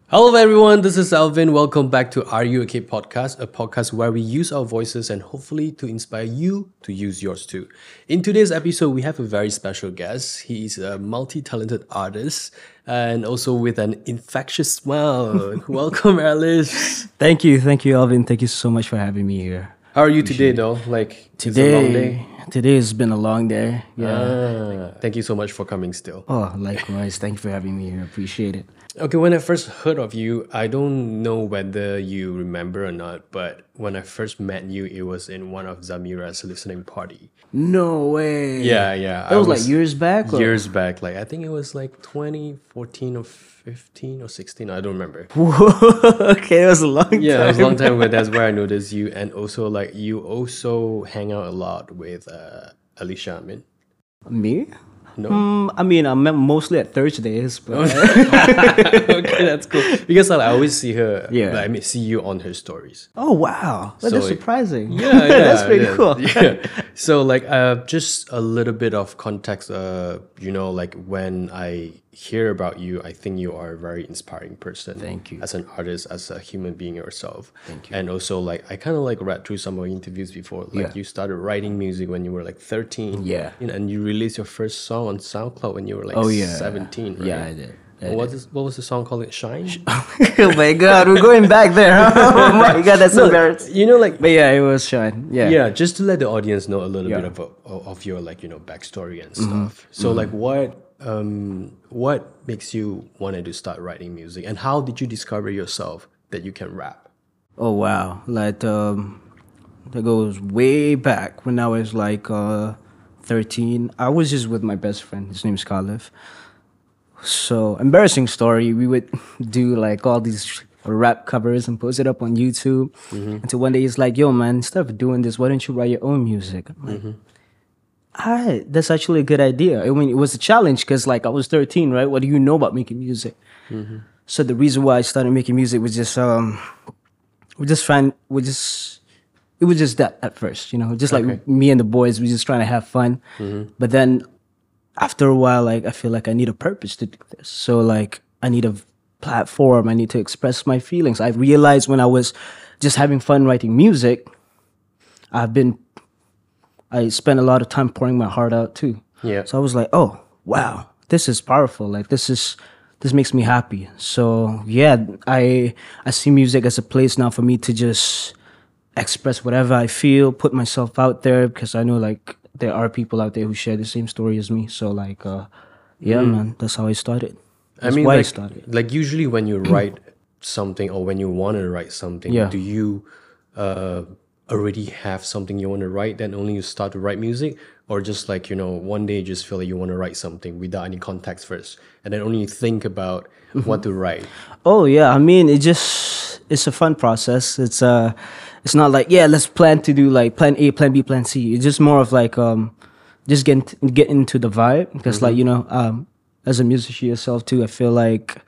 Hello everyone, this is Alvin. Welcome back to Are You Okay podcast, a podcast where we use our voices and hopefully to inspire you to use yours too. In today's episode, we have a very special guest. He is a multi-talented artist and also with an infectious smile. Welcome, Alice. Thank you, Alvin. Thank you so much for having me here. How are you today though? Like, it's a long day? Today has been a long day. Yeah. Thank you so much for coming still. Oh, likewise. Thank you for having me here. Appreciate it. Okay, when I first heard of you, I don't know whether you remember or not, but when I first met you, it was in one of Zamira's listening party. No way. Yeah. That was like years back? Or? Years back. Like, I think it was like 2014 or 15 or 16. I don't remember. Okay, it was a long time. Yeah, it was a long time ago. That's where I noticed you. And also, like, you also hang out a lot with Alicia Amin. Me? No. I mean, I'm mostly at Thursdays, but Okay, that's cool. Because I always see her. Yeah. I mean, see you on her stories. oh wow, that's So, surprising. Yeah, That's pretty cool. Yeah. So like just a little bit of context, like when I hear about you, I think you are a very inspiring person. Thank you. As an artist, as a human being yourself. Thank you. And also like I kind of like read through some of your interviews before. Like Yeah. you started writing music when you were like 13. Yeah. And you released your first song on SoundCloud when you were like Oh yeah, 17, right? Yeah, I did. What was the song called? Shine? Oh my god, we're going back there. Oh my god, that's embarrassing. You know, like But yeah, it was Shine. Yeah. yeah, just to let the audience know a little Yeah. bit of your backstory and stuff. So like what makes you wanted to start writing music, and how did you discover yourself that you can rap? Oh wow, like that goes way back when I was like 13. I was just with my best friend. His name's Khalif. So embarrassing story. We would do like all these rap covers and post it up on YouTube. Until one day he's like, "Yo, man, instead of doing this, why don't you write your own music?" I'm like, "Alright, that's actually a good idea." I mean, it was a challenge because like I was 13, right? What do you know about making music? So the reason why I started making music was just it was just that at first, just like me and the boys, we just trying to have fun. But then after a while, like I feel like I need a purpose to do this. So like I need a platform. I need to express my feelings. I realized when I was just having fun writing music, I spent a lot of time pouring my heart out too. Yeah. So I was like, oh wow, this is powerful. Like this makes me happy. So yeah, I see music as a place now for me to just express whatever I feel, put myself out there, because I know like there are people out there who share the same story as me. So like, yeah, man, that's how I started. That's why I started. Like usually when you write something or when you want to write something, Yeah. do you already have something you want to write, then only you start to write music? Or just like, one day you just feel like you want to write something without any context first, and then only you think about what to write? Oh yeah, I mean it's a fun process. It's not like, yeah, let's plan to do like plan A, plan B, plan C. It's just more of like just get into the vibe, because like as a musician yourself too, I feel like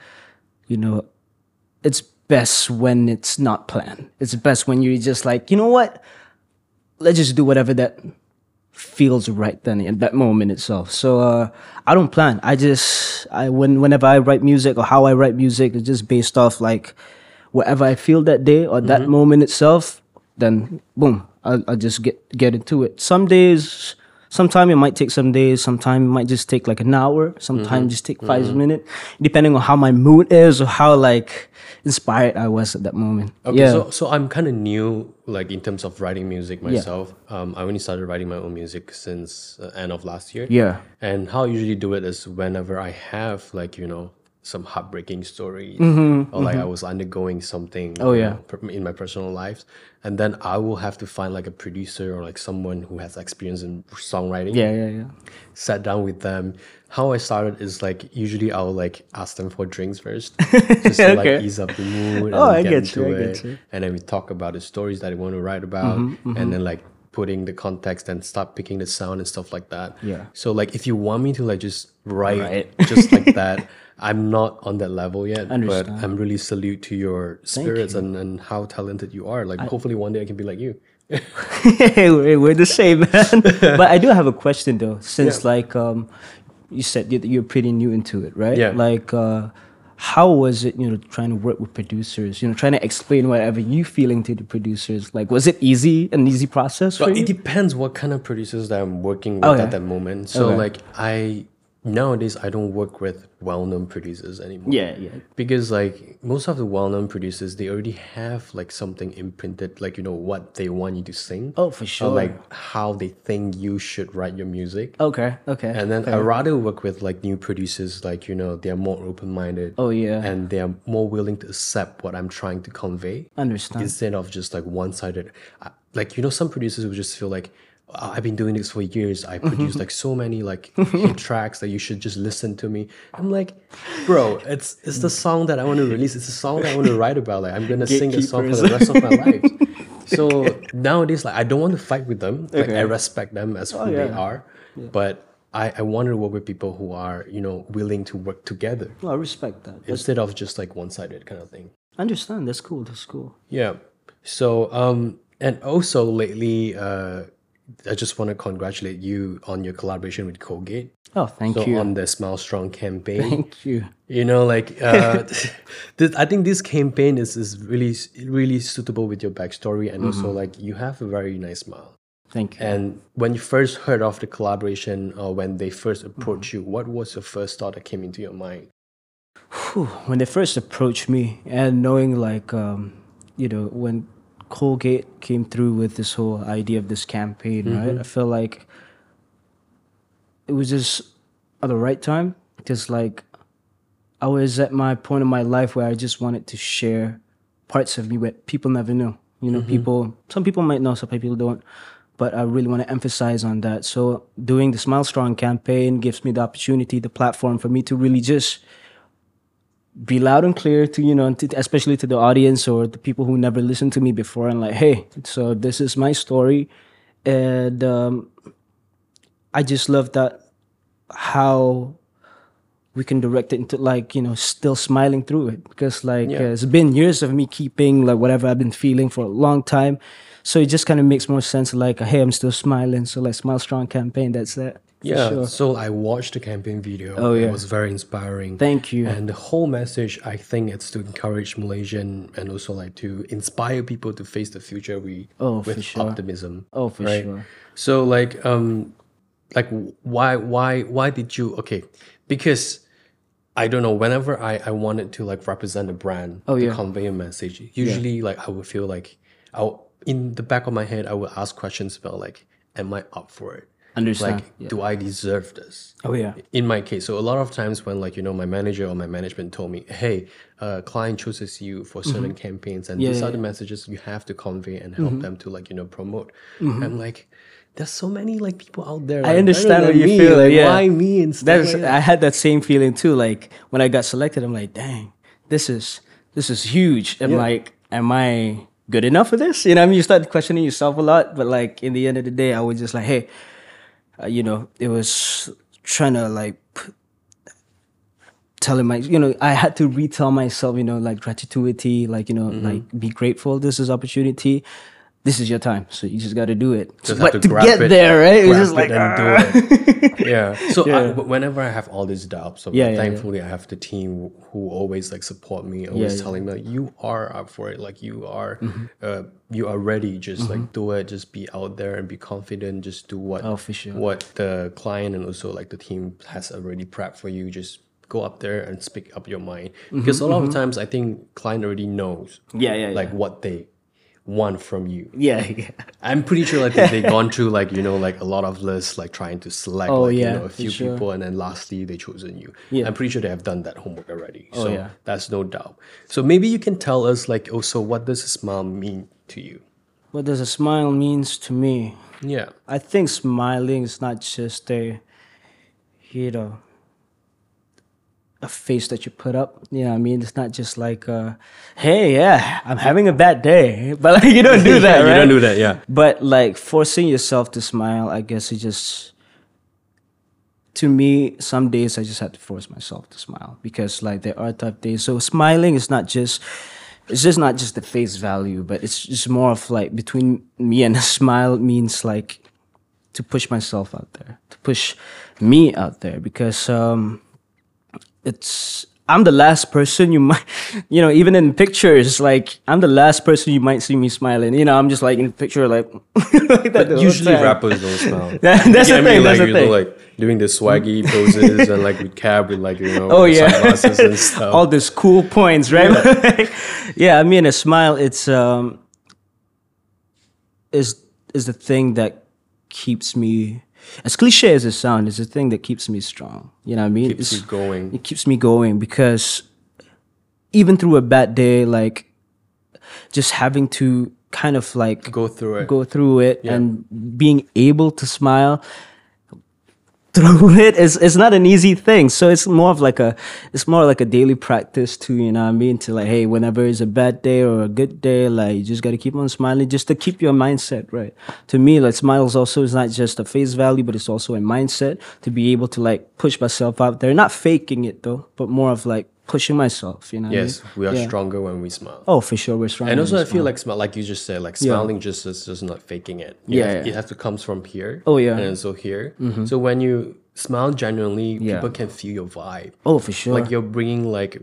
it's best when it's not planned. It's best when you're just like, you know what, let's just do whatever that feels right then in that moment itself. So I don't plan. Whenever I write music or how I write music, it's just based off like whatever I feel that day or that moment itself. Then boom, I'll just get into it. Sometimes it might take some days. Sometimes it might just take like an hour. Sometimes just take 5 minutes, depending on how my mood is or how like inspired I was at that moment. Okay, Yeah. so I'm kind of new, like in terms of writing music myself. I only started writing my own music since end of last year. Yeah. And how I usually do it is whenever I have like some heartbreaking stories, or like I was undergoing something Oh, yeah. in my personal life, and then I will have to find like a producer or like someone who has experience in songwriting. Yeah. Sat down with them. How I started is like usually I'll like ask them for drinks first, just to like Okay. ease up the mood and Oh, I get get you, into I it. get you. And then we talk about the stories that I want to write about, and then like putting the context and start picking the sound and stuff like that. Yeah. So like if you want me to like just write Right. just like that, I'm not on that level yet. But Understand. I'm really salute to your spirits and how talented you are. Like hopefully one day I can be like you. we're the same, man. But I do have a question though, since like you said you're pretty new into it, right? Yeah. Like how was it, trying to work with producers, trying to explain whatever you feeling to the producers? Like, was it an easy process for But you? it depends what kind of producers that I'm working with Okay. at that moment. So Okay. like nowadays I don't work with well-known producers anymore. Yeah. Because like most of the well-known producers, they already have like something imprinted, like what they want you to sing. Oh, for sure. Or like how they think you should write your music. Okay. And then I rather work with like new producers, like they're more open-minded. Oh, yeah. And they are more willing to accept what I'm trying to convey. Understand. Instead of just like one-sided. Like some producers will just feel like, I've been doing this for years. I produce like so many like hit tracks that you should just listen to me. I'm like, bro, it's the song that I want to release. It's the song that I want to write about. Like I'm gonna sing the song for the rest of my life. So nowadays, like I don't want to fight with them. Like I respect them as who they are, but I want to work with people who are willing to work together Well, I respect that. instead of just like one-sided kind of thing. Understand. That's cool. Yeah. So and also lately I just want to congratulate you on your collaboration with Colgate. Oh, thank So you. on the Smile Strong campaign. Thank you. I think this campaign is really suitable with your backstory, and also like you have a very nice smile. Thank you. And when you first heard of the collaboration, or when they first approached you, what was the first thought that came into your mind? When they first approached me, and knowing like when Colgate came through with this whole idea of this campaign, right? I feel like it was just at the right time, because like I was at my point in my life where I just wanted to share parts of me that people never know. Some people might know, some people don't, but I really want to emphasize on that. So doing the Smile Strong campaign gives me the opportunity, the platform for me to really just be loud and clear to especially to the audience or the people who never listened to me before, and like, hey, so this is my story. And I just love that how we can direct it into like still smiling through it, because like it's been years of me keeping like whatever I've been feeling for a long time, so it just kind of makes more sense, like, hey, I'm still smiling, so like Smile Strong campaign, that's it. Yeah, Sure. so I watched the campaign video. Oh, yeah. It was very inspiring. Thank you. And the whole message, I think it's to encourage Malaysian and also like to inspire people to face the future for with sure. optimism. Oh, for right? sure. So like why did you because I don't know, whenever I wanted to like represent a brand to convey a message, usually like I would feel like in the back of my head I would ask questions about like, am I up for it? Understand. Like, do I deserve this? Oh, yeah. In my case, so a lot of times when like my manager or my management told me, hey, client chooses you for certain campaigns, and these are the messages you have to convey and help them to like promote. I'm like, there's so many like people out there. I like, understand better what than you me. feel. Like, Yeah. why me and stuff That's like that? I had that same feeling too. Like when I got selected, I'm like, dang, this is huge. I'm like, am I good enough for this? I mean, you start questioning yourself a lot, but like in the end of the day, I was just like, hey, it was trying to like telling my, I had to retell myself, like gratitude, like, like be grateful. This is opportunity. This is your time. So you just got to do it. Just But have to grab get it, there, right? It was grab just like, it and do it. Yeah. So whenever I have all these doubts, so thankfully I have the team who always like support me, always telling me like, you are up for it. Like you are ready. Just like do it. Just be out there and be confident. Just do what for sure. what the client and also like the team has already prepped for you. Just go up there and speak up your mind. Because a lot of times I think client already knows like what they want from you. Yeah. I'm pretty sure like they've gone through like like a lot of lists, like trying to select a few people, and then lastly they chosen you. I'm pretty sure they have done that homework already. So that's no doubt. So maybe you can tell us like also, what does a smile mean to you? What does a smile means to me? Yeah. I think smiling is not just a face that you put up. I mean, it's not just like, hey, yeah, I'm having a bad day. But like, you don't do that, right? You don't do that, yeah. But like forcing yourself to smile, I guess it just, to me, some days I just have to force myself to smile, because like there are tough days. So smiling is not just, it's just not just the face value, but it's just more of like between me and a smile means like to push myself out there, to push me out there, because I'm the last person you might, even in pictures, like I'm the last person you might see me smiling. I'm just like in the picture, like, like that. But usually rappers don't smile. That's the thing. Like, That's the thing. like doing the swaggy poses and like with cab with like, Oh yeah, sunglasses and stuff. all these cool points, right? Yeah, I mean, a smile. It's is the thing that keeps me. As cliche as it sounds, it's the thing that keeps me strong. You know what I mean? Keeps you going. It keeps me going because even through a bad day, like just having to kind of like Go through it. and being able to smile through it is not an easy thing. So it's more like a daily practice too, you know what I mean? To like, hey, whenever it's a bad day or a good day, like you just gotta keep on smiling just to keep your mindset right. To me, like smiles also is not just a face value, but it's also a mindset to be able to like push myself out there. Not faking it though, but more of like pushing myself, you know what I mean? Yes, we are stronger when we smile. Oh, for sure, we're stronger. And also, when I we feel smile. like you just said, like smiling just is just not faking it. Yeah. It has to comes from here. Oh, yeah. And also here. So when you smile genuinely, people can feel your vibe. Oh, for sure. Like you're bringing like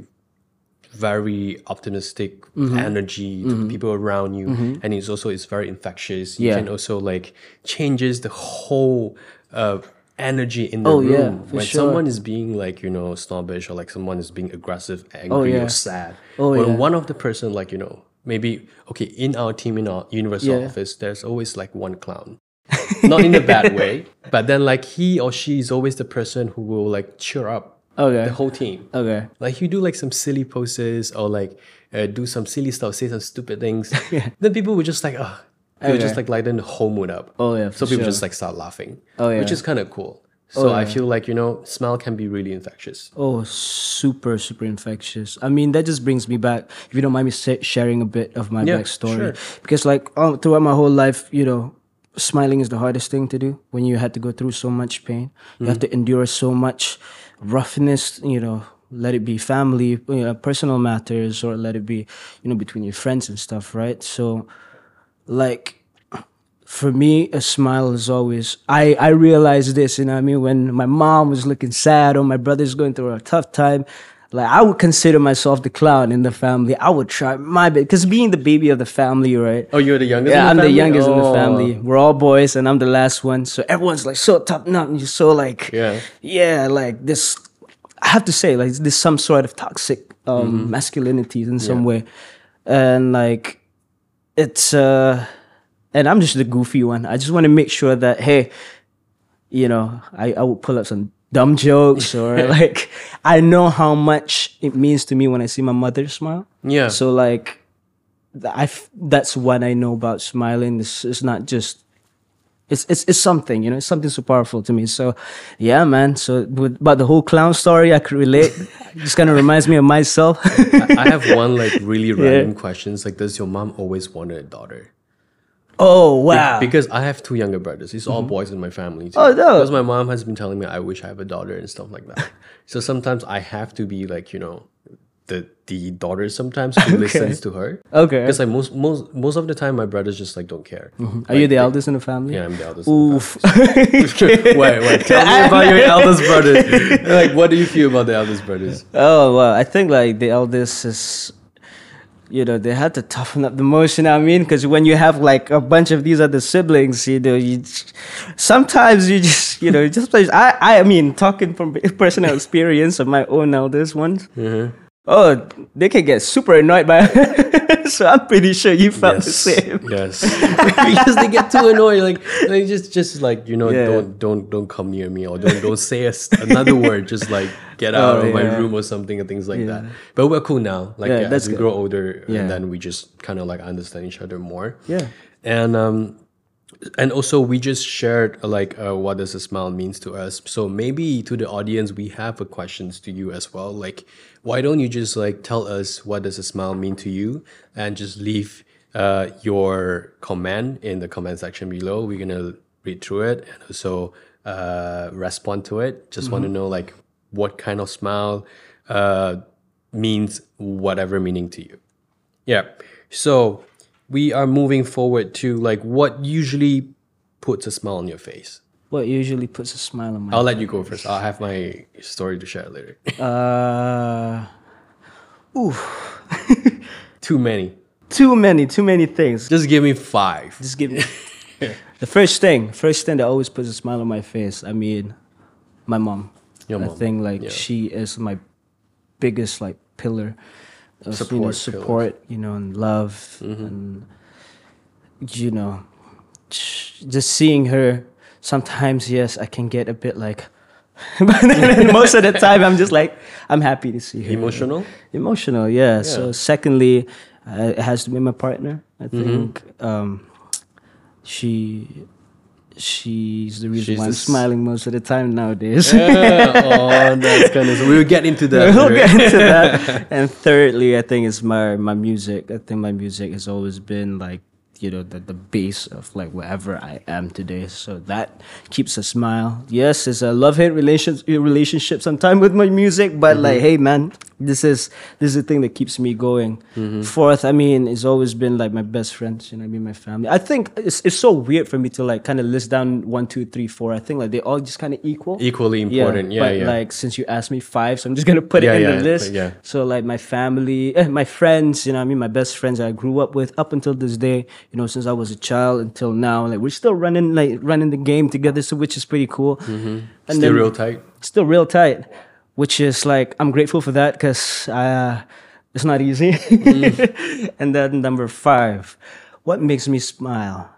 very optimistic energy to the people around you, and it's very infectious. You Yeah. can also like changes the whole energy in the Oh, room. yeah, for When sure. someone is being like snobbish or like someone is being aggressive, angry, yeah. or sad, Oh, when yeah. one of the person like maybe okay in our team in our universal office, there's always like one clown. Not in a bad way, but then like he or she is always the person who will like cheer up Okay. the whole team. Okay. Like you do like some silly poses or like do some silly stuff, say some stupid things. Then people would just like, they would just like lighten the whole mood up. Oh, yeah, So for people sure. just like start laughing. Oh, yeah. Which is kind of cool. So I feel like, smile can be really infectious. Oh, super, super infectious. I mean, that just brings me back. If you don't mind me sharing a bit of my Yeah, backstory. sure. Because like throughout my whole life, smiling is the hardest thing to do when you had to go through so much pain. You have to endure so much roughness, let it be family, personal matters, or let it be, between your friends and stuff, right? So, like, for me, a smile is always, I realized this, what I mean? When my mom was looking sad or my brother's going through a tough time, like I would consider myself the clown in the family. I would try my best, because being the baby of the family, right? Oh, you're the youngest Yeah, in the I'm family? the youngest in the Oh. family. We're all boys, and I'm the last one. So everyone's like so top notch, so like, Yeah. like this. I have to say, like, there's some sort of toxic masculinity in some way, and like, it's and I'm just the goofy one. I just want to make sure that hey, I will pull up some dumb jokes or like I know how much it means to me when I see my mother smile. Yeah. So like, that's what I know about smiling. It's not just. It's something, it's something so powerful to me. So, yeah, man. So, about the whole clown story, I could relate. It just kind of reminds me of myself. I have one like really random questions. Like, does your mom always want a daughter? Oh, wow. Because I have two younger brothers. It's all boys in my family too. Oh, no. Because my mom has been telling me I wish I have a daughter and stuff like that. So sometimes I have to be like, the daughter sometimes who listens to her. Okay. Because like most of the time my brothers just like don't care. Are you the eldest in the family? Yeah, I'm the eldest. Oof. Wait. Tell me about your eldest brother. Like, what do you feel about the eldest brothers? Oh, well, I think like the eldest is, they had to toughen up the most, you know what I mean? Because when you have like a bunch of these other siblings, sometimes you just, I mean, talking from personal experience of my own eldest ones, oh, they can get super annoyed by so I'm pretty sure you felt the same. Yes. Because they get too annoyed. Like they just like, don't come near me or don't say another word. Just like get out of my room or something and things like that. But we're cool now. Like as we grow older and then we just kind of like understand each other more. Yeah. And also we just shared like what does a smile means to us. So maybe to the audience we have a questions to you as well. Like why don't you just like tell us what does a smile mean to you and just leave your comment in the comment section below. We're gonna read through it and also respond to it. Just want to know like what kind of smile means whatever meaning to you. Yeah. So we are moving forward to like what usually puts a smile on your face. What usually puts a smile on my I'll let you go first. I'll have my story to share later. Too many. Too many things. Just give me 5. Just give me the first thing that always puts a smile on my face. I mean, my mom. Your I mom. think like Yeah. she is my biggest like pillar of Support support, and love, and just seeing her. Sometimes, yes, I can get a bit like, but then most of the time, I'm just like, I'm happy to see her. Emotional? Emotional, yeah. So, secondly, it has to be my partner. I think she's the reason She's why I'm the s- smiling most of the time nowadays. Oh, that's kind of. We'll get into that. We'll right? get into that. And thirdly, I think it's my music. I think my music has always been like, the base of like wherever I am today. So that keeps a smile. Yes, it's a love-hate relationship sometimes with my music, but like, hey man, this is the thing that keeps me going. Fourth, I mean, it's always been like my best friends, my family. I think it's so weird for me to like kind of list down 1, 2, 3, 4. I think like they all just kind of equal. Equally important. Yeah, but yeah. like since you asked me 5, so I'm just gonna put it in the list. Yeah. So like my family, my friends, my best friends that I grew up with up until this day, since I was a child until now, like we're still running the game together, so which is pretty cool. And Still then- real tight. still real tight, which is like I'm grateful for that because it's not easy. And then number 5, what makes me smile?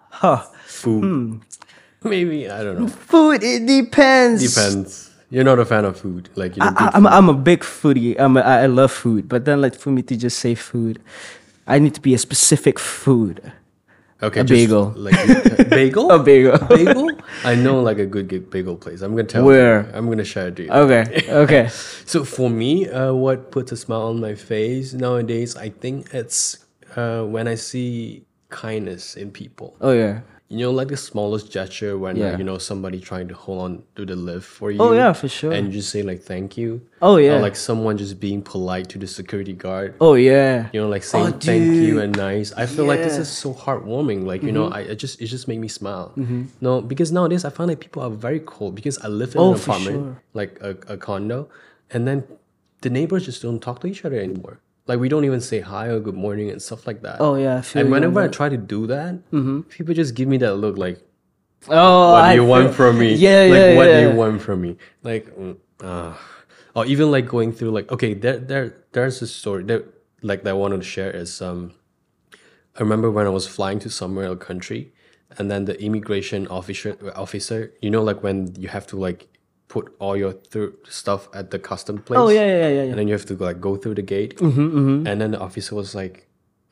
Food. Maybe I don't know. Food. It depends. Depends. You're not a fan of food, like you know. I'm a big foodie. I love food, but then like for me to just say food, I need to be a specific food. Okay, A just bagel. Like bagel. A bagel. Bagel. I know like a good bagel place. I'm gonna tell Where? you. I'm gonna share it to you. Okay. So for me, what puts a smile on my face nowadays, I think it's when I see kindness in people. Oh yeah. Like the smallest gesture when Yeah. somebody trying to hold on to the lift for you. Oh, yeah, for sure. And you just say like thank you. Oh, yeah. Or like someone just being polite to the security guard. Oh yeah. Like saying thank you dude. and nice. I feel like this Yeah. is so heartwarming. Like it just made me smile. No, because nowadays I find like people are very cold because I live in Oh, an for apartment, sure. like a condo, and then the neighbors just don't talk to each other anymore. Like we don't even say hi or good morning and stuff like that. Oh yeah. I feel And you on whenever I that. try to do that, people just give me that look like, Oh, what do I you want feel- from me? Yeah, like, yeah, what do yeah. you want from me? Like, or even like going through like, okay, there's a story that like that I wanted to share is I remember when I was flying to somewhere a country, and then the immigration officer, like when you have to like put all your stuff at the custom place. Oh yeah. And then you have to like go through the gate, and then the officer was like,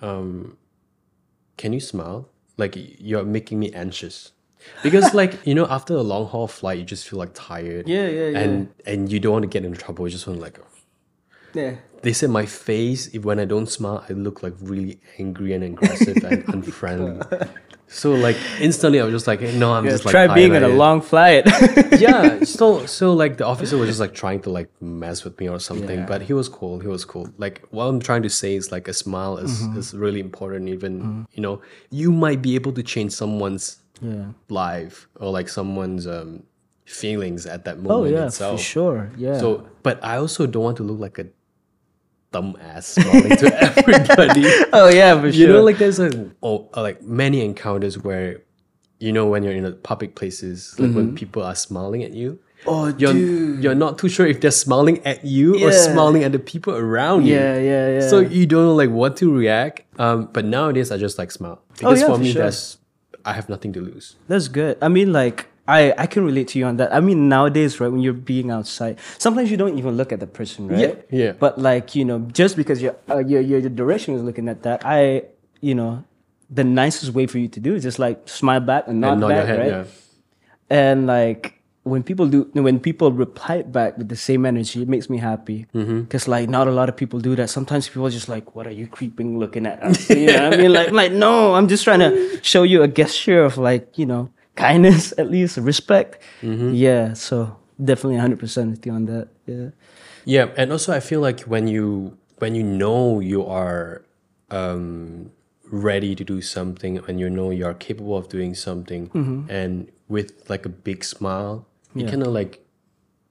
"Can you smile? Like you're making me anxious." Because like after a long haul flight, you just feel like tired. Yeah. And you don't want to get into trouble. You just want to like. Yeah. They said my face, when I don't smile, I look like really angry and aggressive and unfriendly. So like instantly, I was just like, hey, no, I'm just like Try being on a highlighted. long flight. Yeah. So like the officer was just like trying to like mess with me or something, Yeah. but he was cool. Like what I'm trying to say is like a smile is really important. Even you might be able to change someone's Yeah. life or like someone's feelings at that Oh moment yeah, itself. for sure. Yeah. So, but I also don't want to look like a dumbass smiling to everybody. oh yeah, for sure. Like there's like many encounters where, when you're in the public places, like when people are smiling at you, oh you're not too sure if they're smiling at you or Yeah. smiling at the people around you. Yeah. So you don't know like what to react. But nowadays I just like smile because yeah, for for me sure. I have nothing to lose. That's good. I mean, like, I can relate to you on that. I mean, nowadays, right, when you're being outside, sometimes you don't even look at the person, right? Yeah. But like, just because your direction is looking at that, the nicest way for you to do is just like smile back and nod And nod back, your head, right? yeah. And like when people reply back with the same energy, it makes me happy. Because like not a lot of people do that. Sometimes people are just like, "What are you creeping looking at us?" You know what I mean? Like no, I'm just trying to show you a gesture of like kindness, at least respect. Yeah, so definitely 100% with you on that. Yeah. Yeah, and also I feel like when you know you are ready to do something and you are capable of doing something, and with like a big smile, you kind of like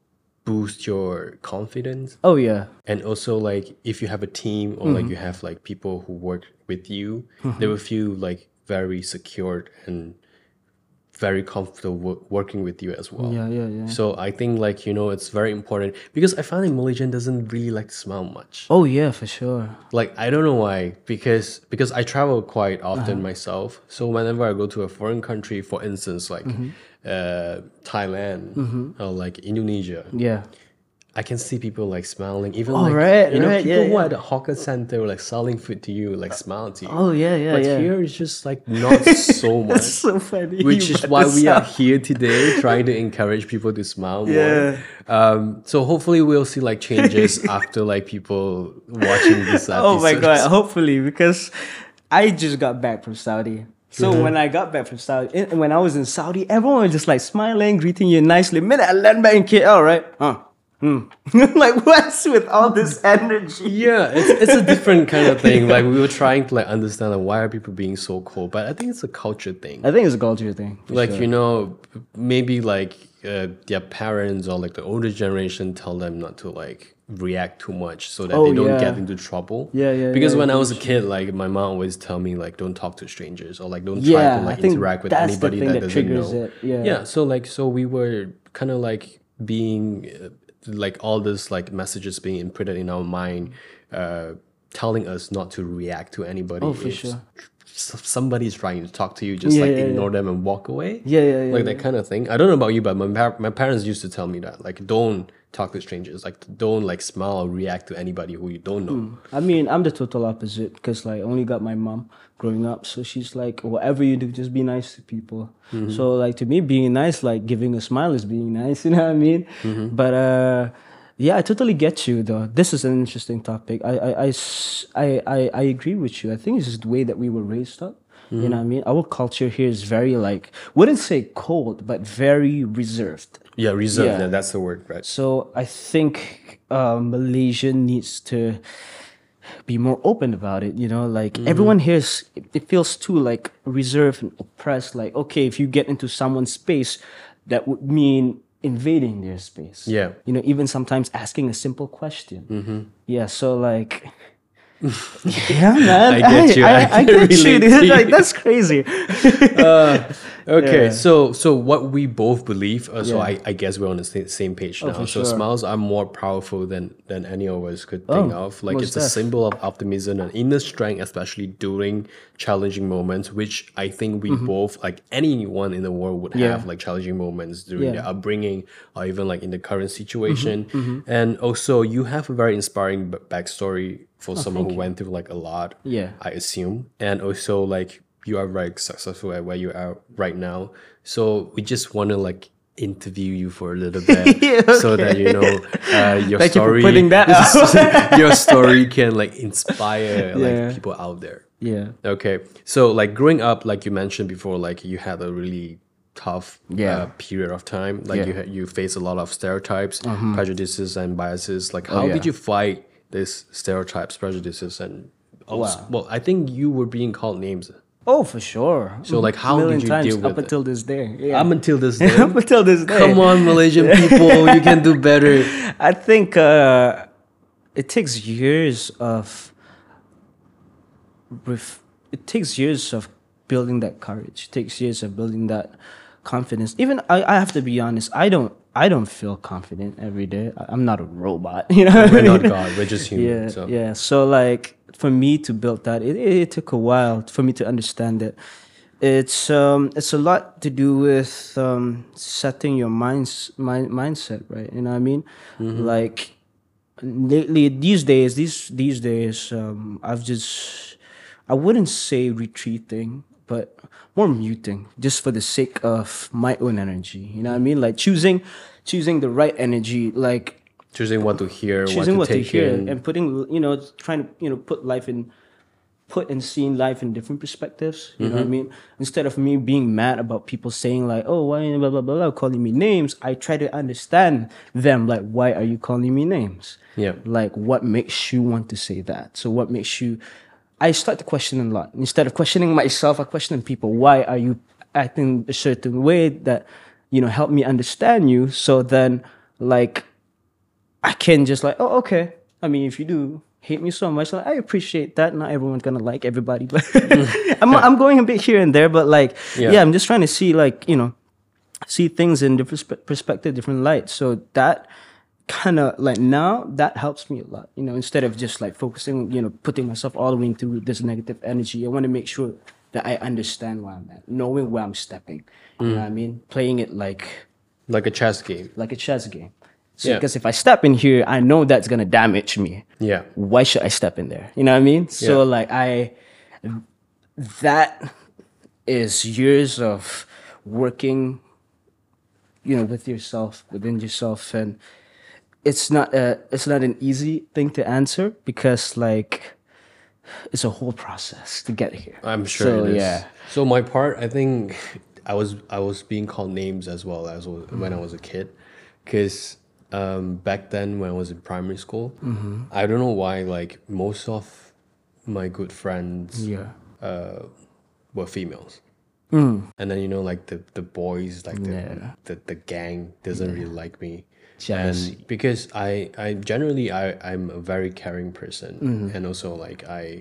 boost your confidence. Oh yeah. And also like if you have a team or like you have like people who work with you, they will feel like very secured and very comfortable working with you as well. Yeah. So I think like, you know, it's very important because I find like Malaysian doesn't really like to smile much. Oh yeah, for sure. Like I don't know why, because I travel quite often myself. So whenever I go to a foreign country, for instance, like Thailand or like Indonesia, Yeah. I can see people like smiling, even Oh, like right, you know right, people yeah, who are yeah. at the hawker center like selling food to you, like smile to you. Oh yeah. But here it's just like not so much. That's so funny. Which You is brought why this we are up. here today, trying to encourage people to smile more. Yeah. So hopefully we'll see like changes after like people watching this episode. Oh my god, hopefully, because I just got back from Saudi. So when I got back from Saudi, when I was in Saudi, everyone was just like smiling, greeting you nicely. The minute I land back in KL, right? Like what's with all this energy? Yeah, it's a different kind of thing. Like we were trying to like understand like why are people being so cold, but I think it's a culture thing. I think it's a culture thing. for Like sure. you know, maybe like their parents or like the older generation tell them not to like react too much so that Oh, they don't yeah. get into trouble. Yeah, Because yeah, when I yeah, was a kid, like my mom always tell me like don't talk to strangers or like don't try Yeah, to like I think interact with that's the anybody thing that that doesn't triggers know. it, yeah. Yeah. So like we were kind of like being like all this like messages being imprinted in our mind, telling us not to react to anybody. Oh, for if sure. somebody's trying to talk to you, just Yeah, like yeah, ignore them and walk away. Yeah, Like that kind of thing. I don't know about you, but my parents used to tell me that like don't talk to strangers, like don't like smile or react to anybody who you don't know. I mean, I'm the total opposite because like I only got my mom growing up, so she's like, whatever you do, just be nice to people. So like to me, being nice, like giving a smile is being nice. You know what I mean? But yeah, I totally get you though. This is an interesting topic. I agree with you. I think it's just the way that we were raised up. You know what I mean? Our culture here is very like, wouldn't say cold, but very reserved. Yeah, reserve. Yeah. Yeah, that's the word, right? So I think Malaysia needs to be more open about it. You know, like everyone here is, it feels too like reserved and oppressed. Like, okay, if you get into someone's space, that would mean invading their space. Yeah. You know, even sometimes asking a simple question. Yeah. So like. Yeah, man. I get you. I I can get you, relate to dude. you. Like that's crazy. Okay, Yeah. so what we both believe, so Yeah. I guess we're on the same page now. for So sure. smiles are more powerful than any of us could think of. Like most it's a def. symbol of optimism and inner strength, especially during challenging moments, which I think we both, like anyone in the world would Yeah. have like challenging moments during Yeah. their upbringing or even like in the current situation. And also you have a very inspiring backstory for someone who went through like a lot. Yeah. I assume. And also like you are very successful at where you are right now. So we just want to like interview you for a little bit so that you know your Thank you for story putting that out. your story can like inspire Yeah. like people out there. Yeah. Okay. So like growing up, like you mentioned before, like you had a really tough Yeah. period of time. Like Yeah. you face a lot of stereotypes, prejudices and biases. Like how yeah. did you fight these stereotypes, prejudices and also, Wow. well, I think you were being called names. Oh, for sure. So, like, how Million did you times deal with up it? until this day? Yeah. Up until this day. Up until this day. Come on, Malaysian people, you can do better. I think it takes years of it takes years of building that courage. It takes years of building that confidence. Even I have to be honest. I don't feel confident every day. I'm not a robot. You know. We're not God, we're just human. Yeah, so. yeah. So like for me to build that, it took a while for me to understand that it's a lot to do with setting your mindset right. You know what I mean? Like lately these days I wouldn't say retreating, but more muting, just for the sake of my own energy. You know what I mean? Like choosing the right energy, like Choosing what to hear, choosing what to take in. and putting, trying to put and seeing life in different perspectives. You know what I mean? Instead of me being mad about people saying like, oh, why blah blah blah, calling me names, I try to understand them. Like, why are you calling me names? Yeah. Like, what makes you want to say that? So what makes you? I start to question a lot. Instead of questioning myself, I question people. Why are you acting a certain way that help me understand you? So then, like, can just like, oh, okay. I mean, if you do hate me so much, like, I appreciate that. Not everyone's gonna like everybody, but I'm going a bit here and there. But like, yeah, I'm just trying to see like, see things in different perspective, different light. So that kind of like now that helps me a lot. Instead of just like focusing, putting myself all the way into this negative energy, I want to make sure that I understand where I'm at, knowing where I'm stepping. You know what I mean? Playing it like Like a chess game. like a chess game. So because if I step in here, I know that's gonna damage me. Yeah. Why should I step in there? You know what I mean? So like that is years of working, with yourself, within yourself, and it's not an easy thing to answer because like it's a whole process to get here. I'm sure So, it is. yeah. So my part, I think I was being called names as well as when I was a kid, because back then when I was in primary school, I don't know why like most of my good friends were females. And then like the boys, like the gang doesn't really like me. Jealousy. And because I generally I'm a very caring person, and also like I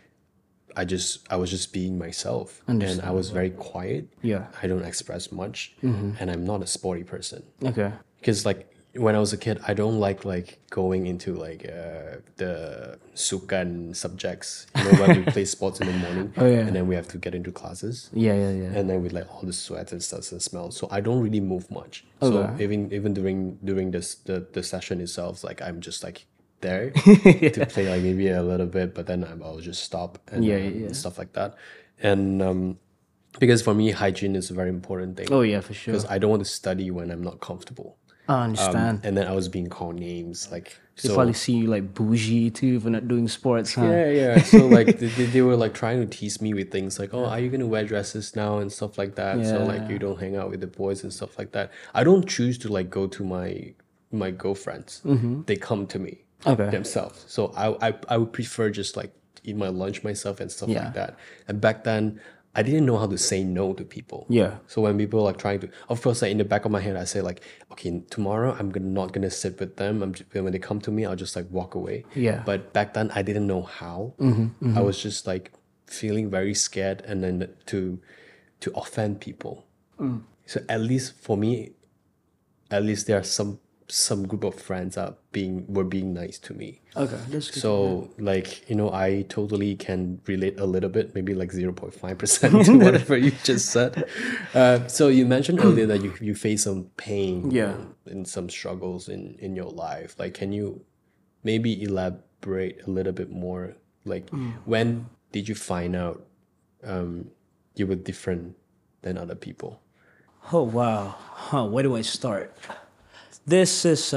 was just being myself, and I was very quiet. Yeah. I don't express much, and I'm not a sporty person. Okay. Because like when I was a kid, I don't like going into like the sukan subjects. When we play sports in the morning, and then we have to get into classes. Yeah. And then with like all the sweat and stuff and smell, so I don't really move much. So even during this the session itself, like I'm just like there to play like maybe a little bit, but then I'll just stop and stuff like that. And because for me, hygiene is a very important thing. Oh yeah, for sure. Because I don't want to study when I'm not comfortable. I understand. And then I was being called names like. They probably see you like bougie too for not doing sports, huh? Yeah. So like they were like trying to tease me with things like, oh, are you gonna wear dresses now and stuff like that? So like you don't hang out with the boys and stuff like that. I don't choose to like go to my girlfriends. They come to me themselves. So I would prefer just like eat my lunch myself and stuff like that. And back then I didn't know how to say no to people. Yeah. So when people are like trying to, of course, like in the back of my head, I say like, okay, tomorrow not gonna sit with them. When they come to me, I'll just like walk away. Yeah. But back then, I didn't know how. I was just like feeling very scared, and then to offend people. So at least for me, at least there are some group of friends were being nice to me. Okay, that's good. So like I totally can relate a little bit, maybe like 0.5% to whatever you just said. So you mentioned earlier that you face some pain, and some struggles in your life. Like, can you maybe elaborate a little bit more? Like, when did you find out you were different than other people? Oh wow. Where do I start? This is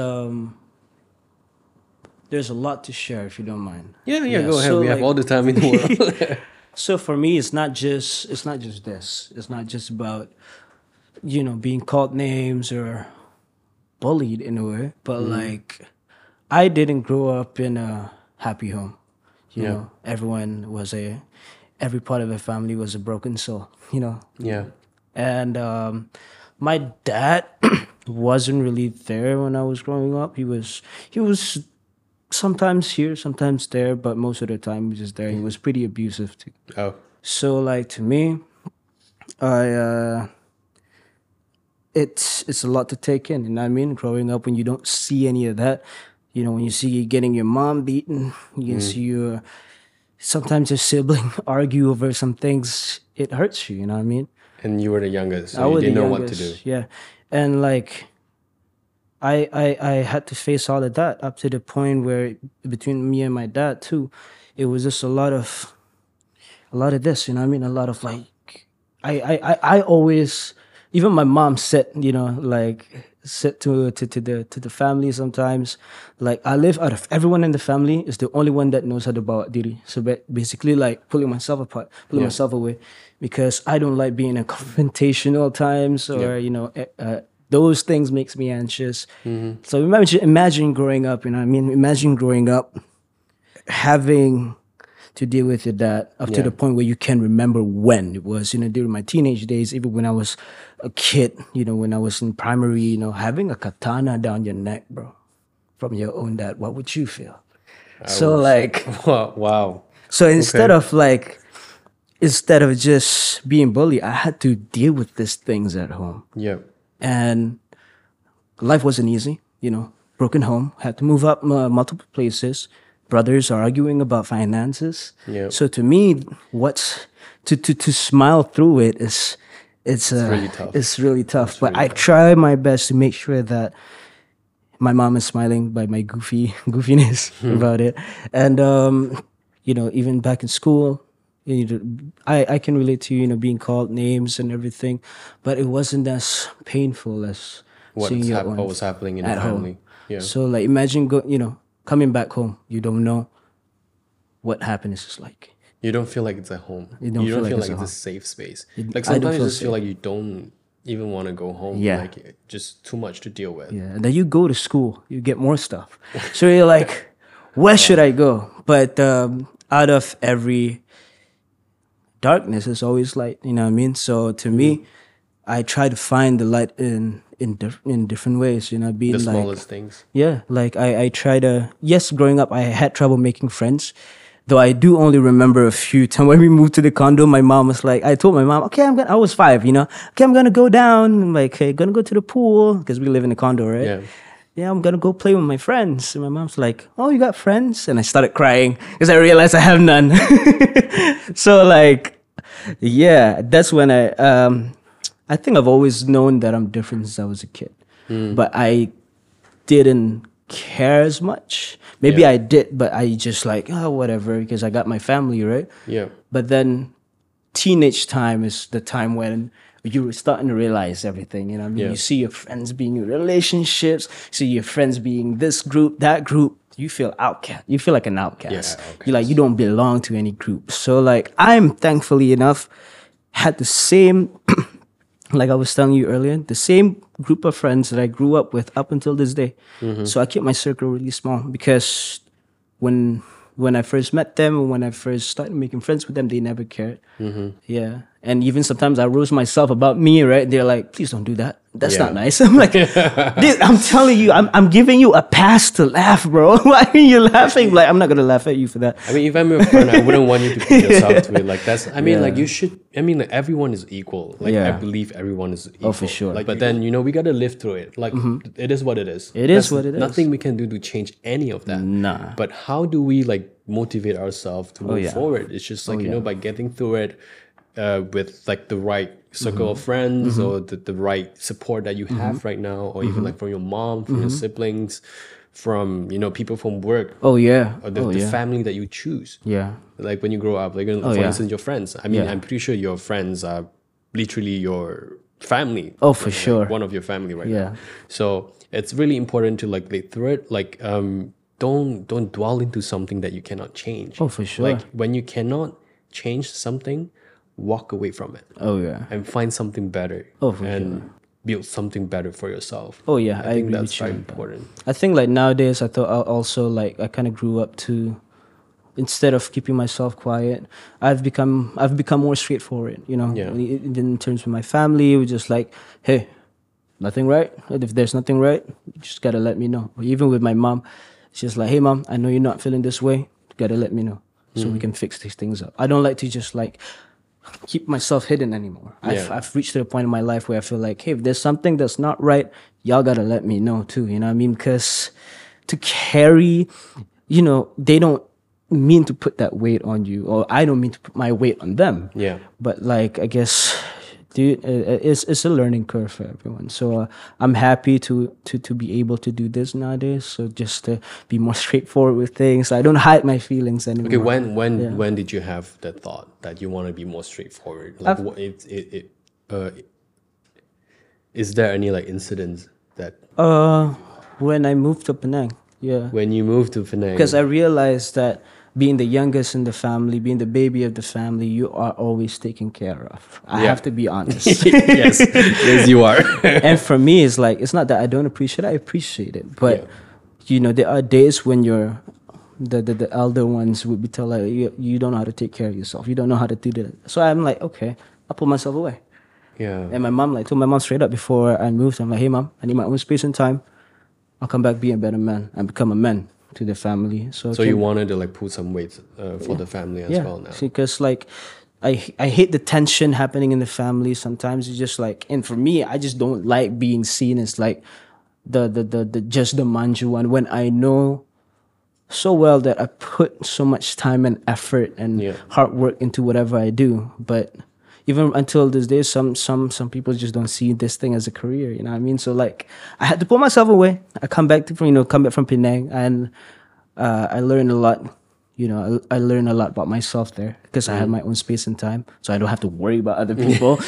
there's a lot to share if you don't mind. Yeah, go ahead. We have all the time in the world. So for me, it's not just this. It's not just about being called names or bullied in a way, but like I didn't grow up in a happy home. You know, every part of the family was a broken soul. Yeah. And my dad wasn't really there when I was growing up. He was sometimes here, sometimes there, but most of the time he was just there. He was pretty abusive too. Oh. So like to me, it's a lot to take in. You know what I mean? Growing up when you don't see any of that, when you see you getting your mom beaten, you can see sometimes your sibling argue over some things, it hurts you. You know what I mean? And you were the youngest, so you didn't know what to do. Yeah. And like I had to face all of that up to the point where between me and my dad too, it was just a lot of this, you know what I mean? A lot of like I always, even my mom said, said to the family sometimes, like I live out of everyone in the family is the only one that knows how to bawa diri. So basically like pulling myself apart, pulling myself away, because I don't like being in confrontational times or those things makes me anxious. So imagine growing up, imagine growing up having to deal with your dad up to the point where you can remember when it was, during my teenage days, even when I was a kid, when I was in primary, having a katana down your neck, bro. from your own dad, what would you feel? So like, Wow. so instead of just being bullied, I had to deal with these things at home. Yeah. And life wasn't easy, broken home, had to move up multiple places. Brothers are arguing about finances. Yeah. So to me, what's to smile through it it's really tough. It's really tough. But I try my best to make sure that my mom is smiling by my goofiness about it. And even back in school, I can relate to being called names and everything, but it wasn't as painful as seeing your own What was happening in the at family? home. Yeah. So like imagine coming back home, you don't know what happiness is like. You don't feel like it's at home. You don't feel like it's it's at a safe space. I Like don't sometimes you feel just feel safe. like you don't even want to go home. Yeah. Like just too much to deal with. Yeah, and then you go to school, you get more stuff. So you're like, where should I go? But out of every darkness, there's always light. You know what I mean? So to me, I try to find the light in different ways. Being The like, smallest things. yeah, like I try to. Yes, growing up, I had trouble making friends. Though I do only remember a few times when we moved to the condo, my mom was like, I told my mom, okay, I was 5, okay, I'm gonna go down. I'm like, hey, gonna go to the pool because we live in a condo, right? Yeah. Yeah, I'm gonna go play with my friends. And my mom's like, oh, you got friends? And I started crying because I realized I have none. So like, yeah, that's when I think I've always known that I'm different since I was a kid, but I didn't care as much. Maybe Yeah. I did, but I just like, oh, whatever, because I got my family, right? Yeah. But then teenage time is the time when you're starting to realize everything. I mean, Yeah. you see your friends being in relationships, see your friends being this group, that group. You feel outcast. You feel like an outcast. Yeah, You're like, you don't belong to any group. So like, I'm thankfully enough had the same, like I was telling you earlier, the same group of friends that I grew up with up until this day. So I keep my circle really small because when I first met them, when I first started making friends with them, they never cared. Yeah. And even sometimes I roast myself about me, right? They're like, please don't do that. That's Yeah. not nice. I'm like, dude, I'm telling you, I'm giving you a pass to laugh, bro. Why are you laughing? Like, I'm not going to laugh at you for that. I mean, if I'm your friend, I wouldn't want you to put yourself to it. Like that's. I mean, like you should. I mean, like everyone is equal. Like I Yeah. believe everyone is equal. Oh, for sure. Like, but then we gotta live through it. Like it is what it is. It is what it is. Nothing we can do to change any of that. Nah. But how do we like motivate ourselves to move yeah. forward? It's just like by getting through it with like the right circle of friends or the right support that you have right now, or even like from your mom, from your siblings, from people from work, Oh, yeah. or the family that you choose. Yeah. Like when you grow up, like for yeah. instance, your friends. I mean, Yeah. I'm pretty sure your friends are literally your family. Oh, for Like, sure. one of your family right Yeah. now. So it's really important to like live through it. Like don't dwell into something that you cannot change. Oh, for sure. Like when you cannot change something, walk away from it Oh, yeah. and find something better. Oh, for and build something better for yourself. Oh, yeah. I think agree that's with you. very important. I think like nowadays, I thought I also like I kind of grew up to, instead of keeping myself quiet, I've become more straightforward. Yeah. In terms of my family, we're just like, hey, nothing right. If there's nothing right, you just gotta let me know. Or even with my mom, it's just like, hey, mom, I know you're not feeling this way. You gotta let me know so we can fix these things up. I don't like to just like keep myself hidden anymore. Yeah. I've reached to the point in my life where I feel like, hey, if there's something that's not right, y'all gotta let me know too. You know what I mean? Because to carry, they don't mean to put that weight on you, or I don't mean to put my weight on them. Yeah. But like, I guess, dude, it's a learning curve for everyone. So I'm happy to be able to do this nowadays. So just to be more straightforward with things. I don't hide my feelings anymore. Okay, when did you have that thought that you want to be more straightforward? Like, is there any like incidents that When I moved to Penang, yeah. when you moved to Penang? Because I realized that being the youngest in the family, being the baby of the family, you are always taken care of. I have to be honest. yes, you are. And for me, it's like, it's not that I don't appreciate it, I appreciate it. But, there are days when you're, the elder ones would be telling like, you don't know how to take care of yourself. You don't know how to do that. So I'm like, okay, I'll pull myself away. Yeah. And my mom, told my mom straight up before I moved, I'm like, hey, mom, I need my own space and time. I'll come back being a better man and become a man to the family. So you wanted to like put some weight for the family as well now. Because like I hate the tension happening in the family. Sometimes it's just like, and for me, I just don't like being seen as like the just the manju one when I know so well that I put so much time and effort and hard work into whatever I do. But even until this day, some people just don't see this thing as a career. You know what I mean? So like, I had to pull myself away. I come back from Penang, and I learned a lot. You know, I learned a lot about myself there because I had my own space and time, so I don't have to worry about other people.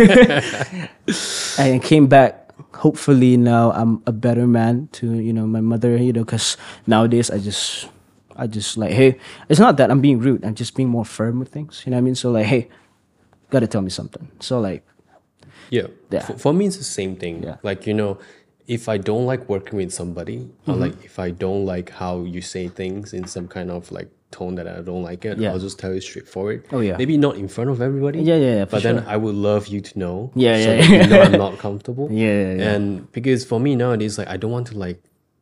And came back. Hopefully now I'm a better man to my mother. Because nowadays I just like, hey, it's not that I'm being rude. I'm just being more firm with things. You know what I mean? So like, hey, gotta tell me something. So like, yeah. For me, it's the same thing. Yeah. Like, if I don't like working with somebody, or like if I don't like how you say things in some kind of like tone that I don't like it, I'll just tell you straightforward. Oh yeah. Maybe not in front of everybody. Yeah. But then I would love you to know. So Yeah. that you know I'm not comfortable. Yeah. And because for me nowadays, like I don't want to like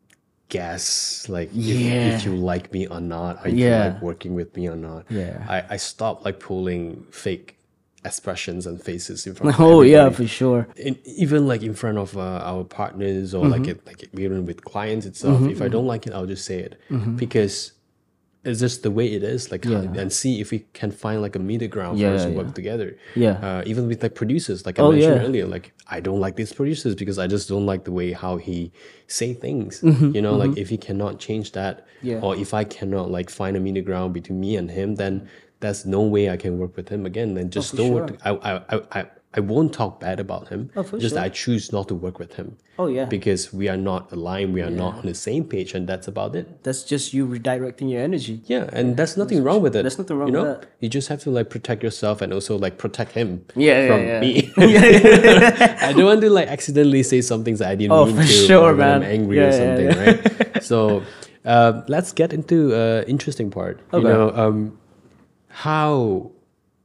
guess like if you like me or not, or if you like working with me or not. Yeah. I stopped like pulling fake expressions and faces in front of Oh everybody. yeah, for sure. Even like in front of our partners or like even with clients itself. If I don't like it, I'll just say it because it's just the way it is. Like and see if we can find like a middle ground for us to work together. Yeah. Even with like producers, like I mentioned earlier, like I don't like these producers because I just don't like the way how he say things. Like if he cannot change that, or if I cannot like find a middle ground between me and him, then there's no way I can work with him again. Then just don't work. I won't talk bad about him. Just that I choose not to work with him. Oh yeah. Because we are not aligned. We are not on the same page, and that's about it. That's just you redirecting your energy. Yeah, and there's nothing wrong with it. There's nothing wrong with that. You just have to like protect yourself and also like protect him from me. I don't want to like accidentally say some things that I didn't mean for to, sure, or when I'm man. angry or something, right? So let's get into interesting part. Okay. How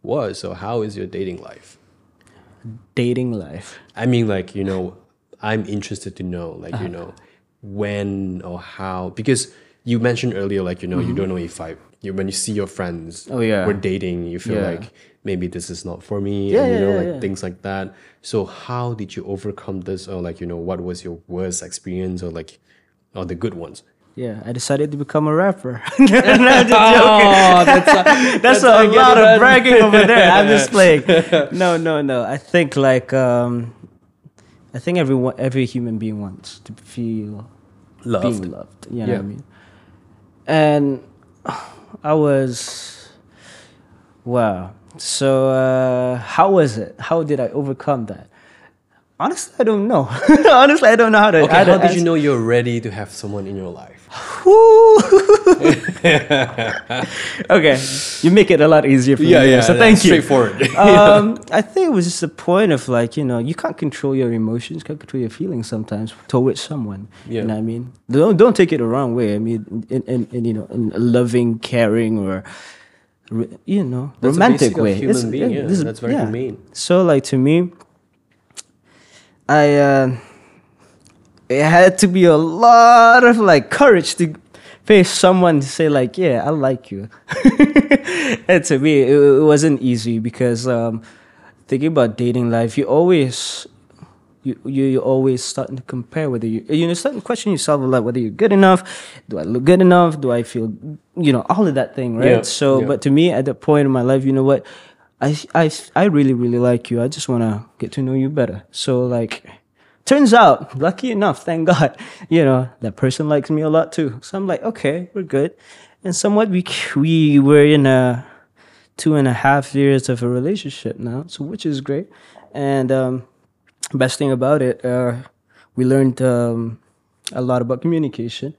is your dating life? Dating life. I mean, like, I'm interested to know, like, when or how, because you mentioned earlier, like, you don't know if when you see your friends were dating, you feel like maybe this is not for me, things like that. So how did you overcome this, or like, what was your worst experience, or like, or the good ones? Yeah, I decided to become a rapper. No, just joking. That's a lot of bragging over there. I'm just playing. No. I think like every human being wants to feel Loved. being loved. You know what I mean? And I was wow. So how was it? How did I overcome that? Honestly, I don't know. Honestly, I don't know how to. Okay, how did you know you're ready to have someone in your life? Okay, you make it a lot easier for me. So thank you. Straightforward. I think it was just a point of like, you can't control your emotions, can't control your feelings sometimes towards someone. You know what I mean? Don't take it the wrong way. I mean, in a loving, caring, or That's romantic a way. Human being, that's very humane. So like to me, it had to be a lot of like courage to face someone to say like, yeah, I like you. And to me, it wasn't easy because thinking about dating life, you always starting to compare whether you starting to question yourself a lot, whether you're good enough, do I look good enough, do I feel, all of that thing, right? But to me, at that point in my life, you know what, I really, really like you. I just want to get to know you better. So like, turns out, lucky enough, thank God, that person likes me a lot too. So I'm like, okay, we're good. And somewhat we were in 2.5 years of a relationship now, so which is great. And best thing about it, we learned a lot about communication.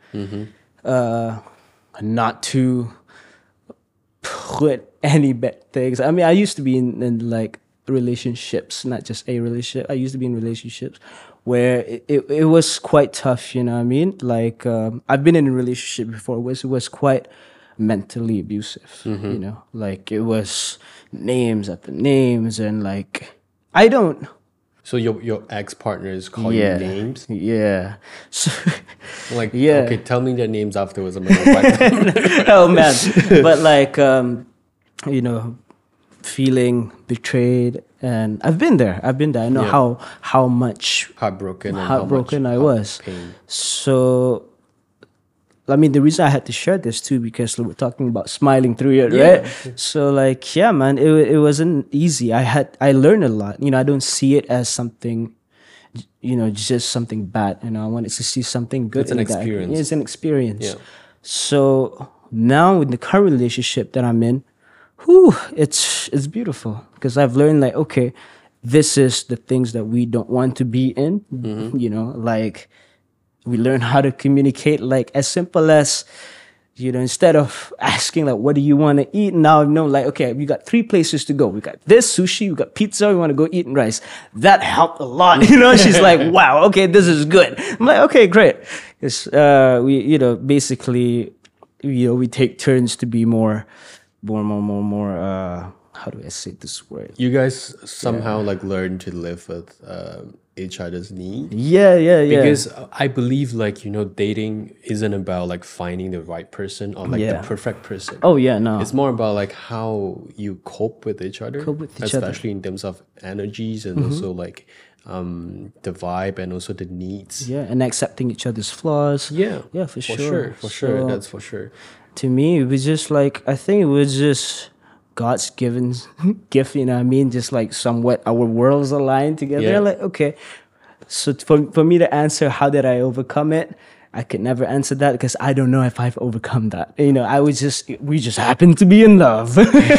Not to put any bad things. I mean, I used to be in like relationships, not just a relationship. I used to be in relationships where it was quite tough, you know what I mean? Like, I've been in a relationship before. It was quite mentally abusive, Like, it was names after names, and like, I don't... So your ex partners call you Yeah. names? Yeah. So, Like, Yeah. okay, tell me their names afterwards. I'm gonna write them. oh man. But like you know, feeling betrayed, and I've been there. I know Yeah. how much Heartbroken and heartbroken how I much was. pain. So I mean, the reason I had to share this too, because we're talking about smiling through it, Yeah. right? So like, yeah, man, it wasn't easy. I learned a lot. You know, I don't see it as something, you know, just something bad. You know, I wanted to see something good. It's an in that. experience. It's an experience. Yeah. So now in the current relationship that I'm in, whew, it's beautiful because I've learned like, okay, this is the things that we don't want to be in. You know, like we learn how to communicate, like as simple as, you know, instead of asking like, what do you want to eat? Now I know like, okay, we got 3 places to go. We got this sushi, we got pizza, we want to go eat rice. That helped a lot. You know, she's like, wow, okay, this is good. I'm like, okay, great. It's, we, you know, basically, you know, we take turns to be more, how do I say this word? You guys somehow like learn to live with each other's needs. Yeah. Because I believe like, you know, dating isn't about like finding the right person or like Yeah. the perfect person. Oh yeah, no. It's more about like how you cope with each other, Cope with each other. Mm-hmm. especially in terms of energies and also like the vibe and also the needs. Yeah, and accepting each other's flaws. Yeah, Yeah, for sure. for sure. So, That's for sure. to me, it was just like, I think it was just God's given gift, you know what I mean? Just like somewhat our worlds aligned together. Yeah. Like, okay. So for me to answer, how did I overcome it? I could never answer that because I don't know if I've overcome that. You know, we just happened to be in love.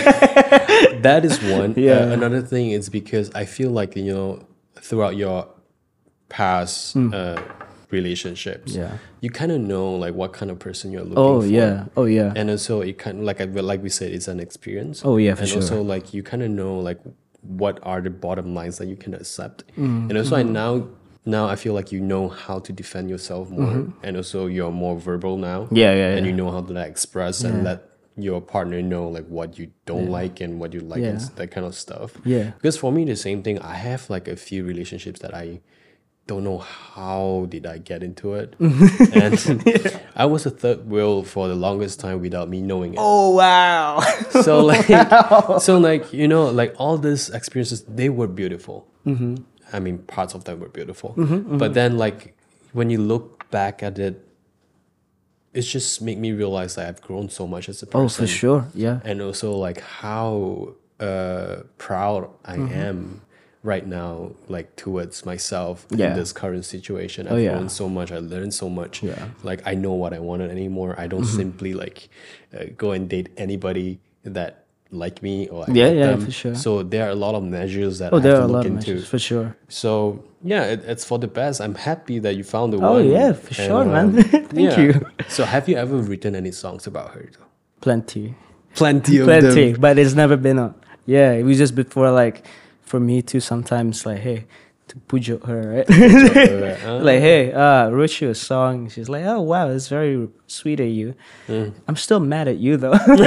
That is one. Yeah. Another thing is because I feel like, you know, throughout your past relationships, Yeah. you kind of know like what kind of person you're looking Oh for. yeah. Oh yeah. And also it kind of like we said, it's an experience. Oh, yeah, for and sure. also like you kind of know like what are the bottom lines that you can accept. Mm-hmm. And also I now I feel like you know how to defend yourself more, and also you're more verbal now. Mm-hmm. Yeah, And yeah. you know how to like express and let your partner know like what you don't like and what you like and Yeah. that kind of stuff. Yeah. Because for me the same thing. I have like a few relationships that I don't know how did I get into it. And I was a third wheel for the longest time without me knowing it. Oh wow. So like you know, like all these experiences, they were beautiful. I mean, parts of them were beautiful. But then like when you look back at it, it's just make me realize that I've grown so much as a person. Oh, for sure. Yeah. And also like how proud I am right now, like towards myself Yeah. in this current situation. I've yeah. grown so much. I learned so much. Yeah. Like I know what I wanted anymore. I don't simply like go and date anybody that like me or I Yeah, like yeah, them. for sure. So there are a lot of measures that Oh, I there have are to a look lot of into. measures, for sure. So yeah, it's for the best. I'm happy that you found the Oh one. yeah, for sure, And, man. Thank you. So have you ever written any songs about her? Though? Plenty. Plenty Plenty, but it's never been on. Yeah, it was just before, like, for me too, sometimes, like, hey, to pujo her, right? Like, hey, wrote you a song. She's like, oh, wow, it's very sweet of you. I'm still mad at you, though. So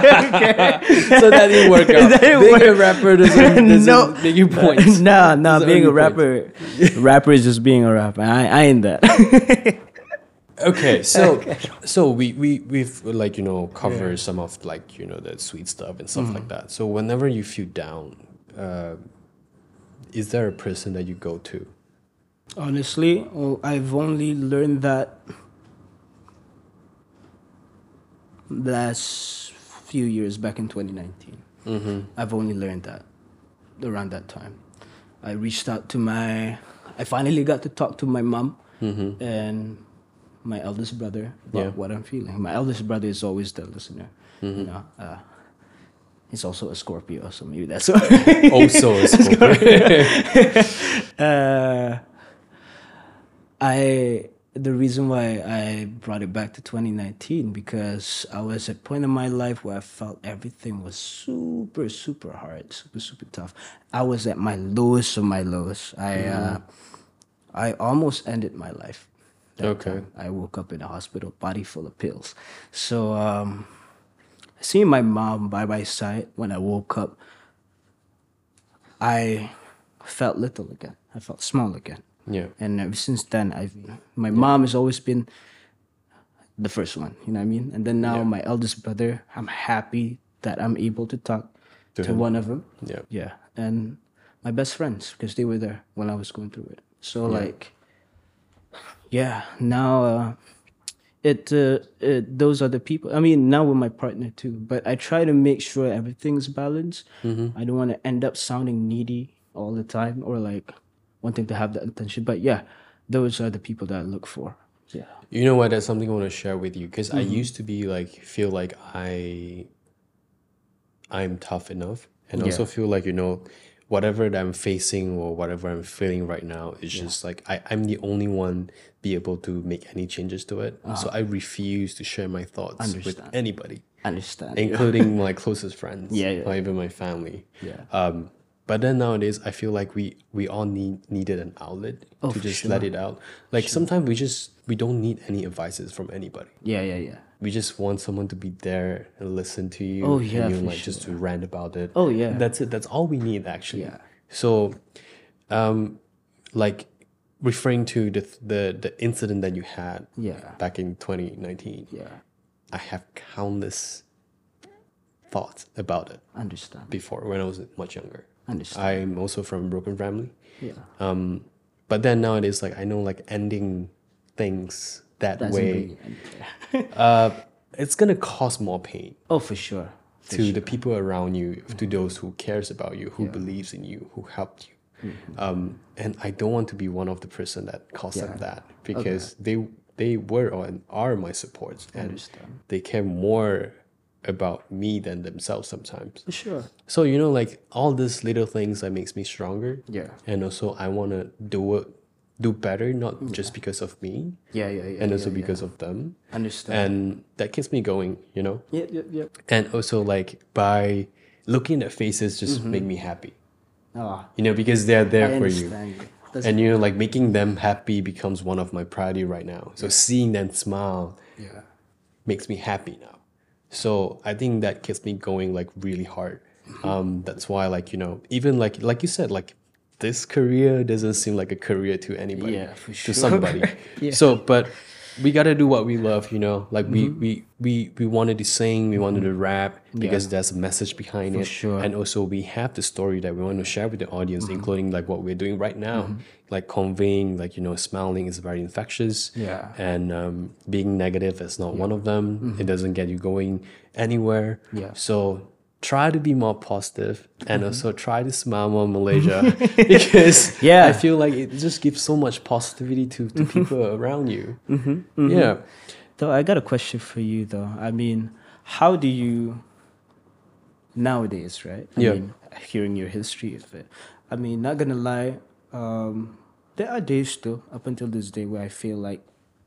that didn't work out. Being a rapper doesn't No. make you points. no, Doesn't being a earn you rapper is just being a rapper. I ain't that. Okay, so we've like you know covered some of like you know the sweet stuff and stuff like that. So whenever you feel down, is there a person that you go to? Honestly, I've only learned that last few years back in 2019. I've only learned that around that time. I reached out to I finally got to talk to my mom and my eldest brother about what I'm feeling. My eldest brother is always the listener. You know, he's also a Scorpio, so maybe that's why. Also a Scorpio. The reason why I brought it back to 2019 because I was at a point in my life where I felt everything was super, super hard, super, super tough. I was at my lowest of my lows. I almost ended my life. that time. I woke up in a hospital, body full of pills. So seeing my mom by my side when I woke up, I felt little again. I felt small again. Yeah. And ever since then, my mom has always been the first one. You know what I mean? And then now Yeah. my eldest brother, I'm happy that I'm able to talk To to him. one of them. Yeah. Yeah, and my best friends because they were there when I was going through it. So like, yeah, now those are the people. I mean, now with my partner too. But I try to make sure everything's balanced. I don't want to end up sounding needy all the time or like wanting to have that attention. But yeah, those are the people that I look for. Yeah. You know what? That's something I want to share with you because I Mm-hmm. used to be like feel like I'm tough enough, and also Yeah. feel like whatever that I'm facing or whatever I'm feeling right now is just like I'm the only one be able to make any changes to it. So I refuse to share my thoughts with Understand. anybody, Understand. including my closest friends, Yeah, yeah. or even my family. Yeah. But then nowadays, I feel like we all needed an outlet Oh, to for just sure. let it out. Like sometimes we don't need any advices from anybody. Yeah. Yeah. Yeah. We just want someone to be there and listen to you. Oh, yeah, and you for like just to rant about it. Oh, yeah. That's it. That's all we need actually. Yeah. So, like referring to the incident that you had Yeah. back in 2019, Yeah. I have countless thoughts about it Understand. before when I was much younger. Understand. I'm also from a broken family. Yeah. But then nowadays, like I know, like ending things that Doesn't way, really end there. it's gonna cause more pain Oh, for sure. to the people around you, to those who cares about you, who believes in you, who helped you. And I don't want to be one of the person that caused them that because they were and are my supports, and Understand. they care more about me than themselves sometimes. For sure. So like all these little things that makes me stronger. Yeah. And also I want to do better, not just because of me, Yeah. Yeah. Yeah. and also yeah, because of them. Understand. And that keeps me going. Yep. Yep. Yep. And also like by looking at faces just make me happy. Oh, Because they're there I for you. understand you. That's, And like making them happy becomes one of my priority right now. So seeing them smile yeah. makes me happy now. So I think that keeps me going like really hard. That's why like even like you said, like this career doesn't seem like a career to anybody. Yeah, for To sure. somebody. Yeah. So but we gotta do what we love, like we wanted to sing, we wanted to rap because there's a message behind it. sure. And also we have the story that we want to share with the audience, including like what we're doing right now, like conveying like smiling is very infectious. Yeah. And being negative is not one of them. It doesn't get you going anywhere. Yeah. So try to be more positive and also try to smile more, Malaysia, because Yeah. I feel like it just gives so much positivity to people around you. Yeah. Though I got a question for you though. I mean, how do you nowadays, right? I Yeah. mean, hearing your history of it. I mean, not gonna lie, there are days still up until this day where I feel like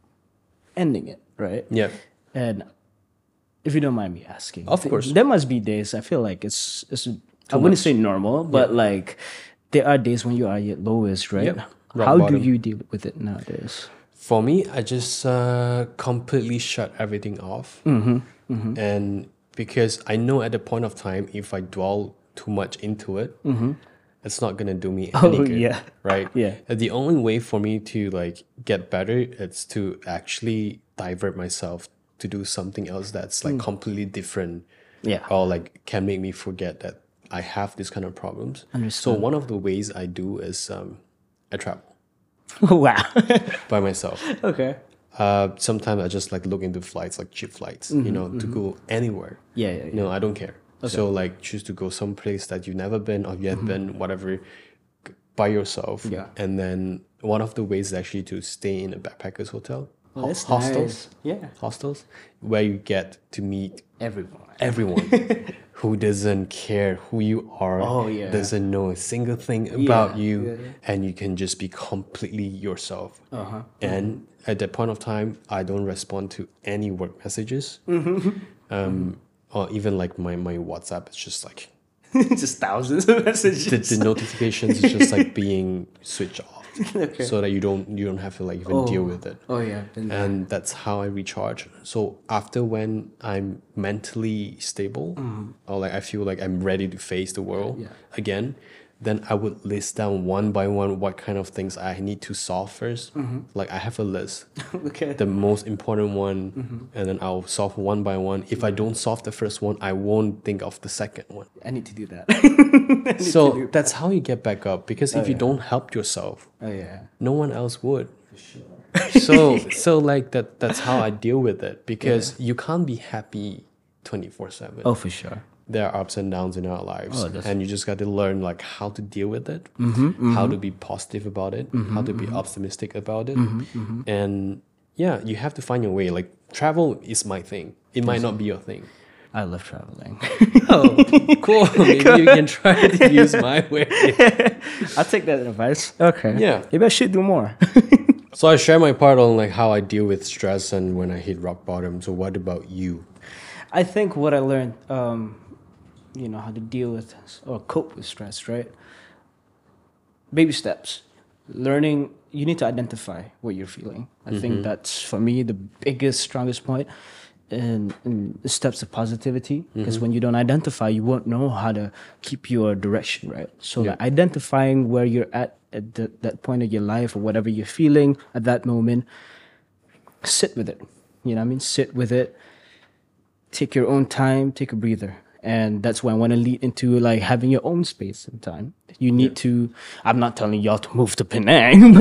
ending it, right? Yeah. And if you don't mind me asking, Of course. there must be days I feel like it's I wouldn't say normal, but like there are days when you are at your lowest, right? Yep. Rock How bottom. do you deal with it nowadays? For me, I just completely shut everything off. And because I know at the point of time, if I dwell too much into it, it's not gonna do me any Oh, good. yeah. Right? Yeah. And the only way for me to like get better is to actually divert myself to do something else that's like completely different. Yeah. Or like can make me forget that I have this kind of problems. So Understand. one of the ways I do is I travel Wow. by myself. Okay. Sometimes I just like look into flights, like cheap flights, to go anywhere. Yeah, yeah, yeah. I don't care. So like choose to go someplace that you've never been or you have been, whatever, by yourself. Yeah. And then one of the ways is actually to stay in a backpackers hotel. Oh, that's Hostels. nice. Yeah. Hostels where you get to meet Everyone. everyone who doesn't care who you are, Oh, yeah. doesn't know a single thing about you, yeah. and you can just be completely yourself. Uh-huh. And at that point of time, I don't respond to any work messages, or even like my WhatsApp. It's just like Just thousands of messages. the notifications is just like being switched off, so that you don't have to like even deal with it. Oh yeah. Been there. And that's how I recharge. So after when I'm mentally stable, or like I feel like I'm ready to face the world Yeah. again, then I would list down one by one what kind of things I need to solve 1st. Like I have a list, Okay. the most important one, and then I'll solve one by one. If I don't solve the first one, I won't think of the second one. I need to do that. So that's how you get back up. Because if you don't help yourself, Oh yeah. no one else would. So like that's how I deal with it, because you can't be happy 24/7. Oh, for sure. There are ups and downs in our lives, and you just got to learn like how to deal with it, how to be positive about it, how to be optimistic about it, and yeah, you have to find your way. Like travel is my thing. It might not be your thing. I love traveling. Oh, cool. Maybe you can try to use my way. I'll take that advice. Okay. Yeah. Maybe I should do more. So I share my part on like how I deal with stress and when I hit rock bottom. So what about you? I think what I learned, how to deal with or cope with stress, right? Baby steps. Learning, you need to identify what you're feeling. I think that's, for me, the biggest, strongest point in the steps of positivity. Because when you don't identify, you won't know how to keep your direction, right? So like identifying where you're at that point of your life or whatever you're feeling at that moment, sit with it. You know what I mean? Sit with it. Take your own time, take a breather. And that's why I want to lead into like having your own space and time. You need to, I'm not telling y'all to move to Penang.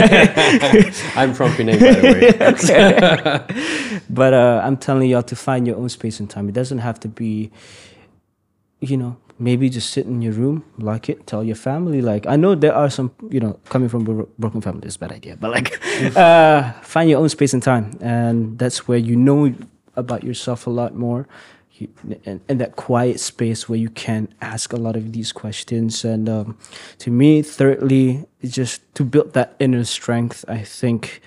I'm from Penang, by the way. But I'm telling y'all to find your own space and time. It doesn't have to be, maybe just sit in your room, like it, tell your family. Like, I know there are some, coming from broken family, it's a bad idea. But like, find your own space and time. And that's where you know about yourself a lot more. And that quiet space where you can ask a lot of these questions. And to me, thirdly, it's just to build that inner strength. I think